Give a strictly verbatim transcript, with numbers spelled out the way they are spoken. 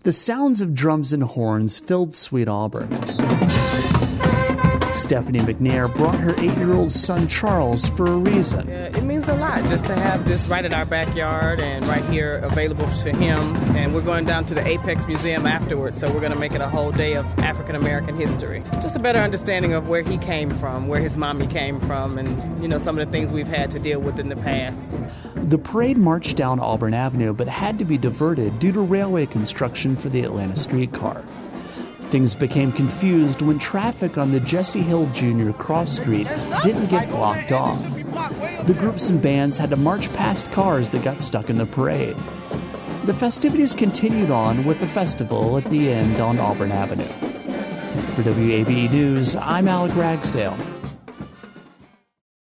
The sounds of drums and horns filled Sweet Auburn. Stephanie McNair brought her eight-year-old son Charles for a reason. Yeah, it means a lot just to have this right in our backyard and right here available to him. And we're going down to the Apex Museum afterwards, so we're going to make it a whole day of African-American history. Just a better understanding of where he came from, where his mommy came from, and, you know, some of the things we've had to deal with in the past. The parade marched down Auburn Avenue but had to be diverted due to railway construction for the Atlanta streetcar. Things became confused when traffic on the Jesse Hill Junior cross street didn't get blocked off. The groups and bands had to march past cars that got stuck in the parade. The festivities continued on with the festival at the end on Auburn Avenue. For W A B E News, I'm Alec Ragsdale.